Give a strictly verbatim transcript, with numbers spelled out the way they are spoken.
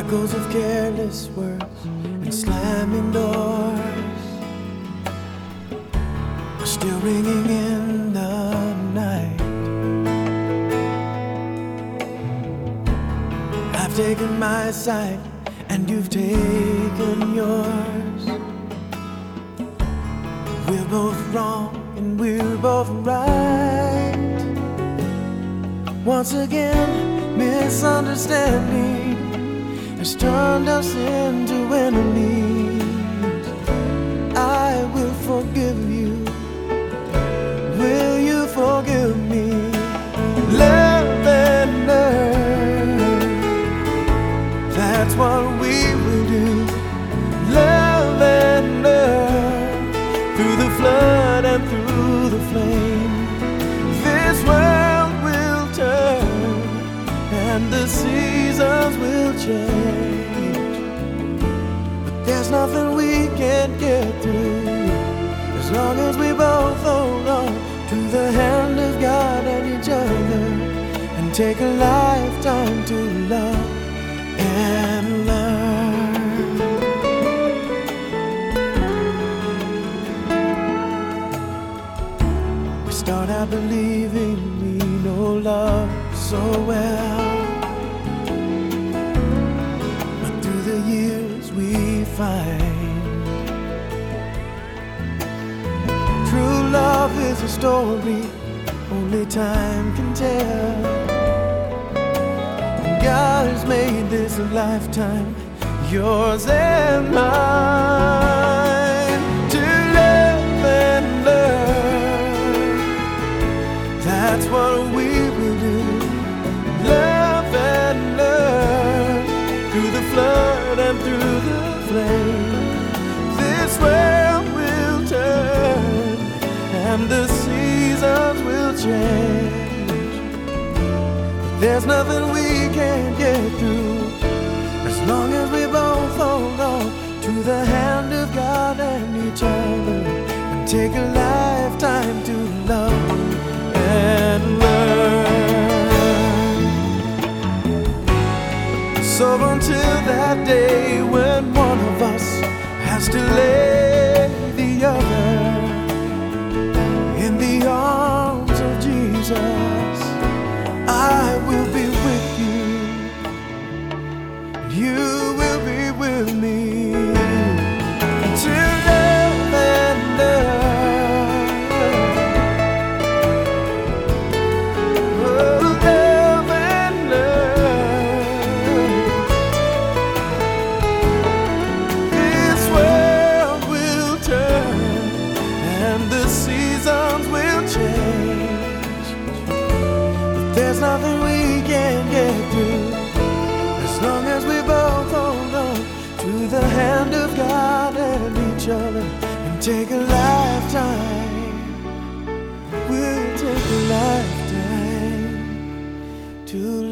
Echoes of careless words and slamming doors are still ringing in the night. I've taken my side and you've taken yours. We're both wrong and we're both right. Once again, misunderstanding has turned us into enemies. I will forgive you. Will you forgive me? Love and learn. That's what we will do. Love and learn. Through the flood and through the flame, this world will turn and the seasons will change. But there's nothing we can't get through as long as we both hold on to the hand of God and each other and take a lifetime to love and learn. We start out believing we know love so well, we find true love is a story only time can tell. And God has made this a lifetime, yours and mine, to love and learn. That's what we will do. Love and learn through the flood and through the flame. This world will turn and the seasons will change. But there's nothing we can't get through as long as we both hold on to the hand of God and each other and take a lifetime to love and learn. So until that day when one of us has to lay the other in the arms of Jesus, I will be with you and you will be with me to love and learn. Oh, love and learn. This world will turn and the seasons will change. But there's nothing we can't get through as long as we both hold on to the hand of God and each other and take a lifetime. We'll take a lifetime to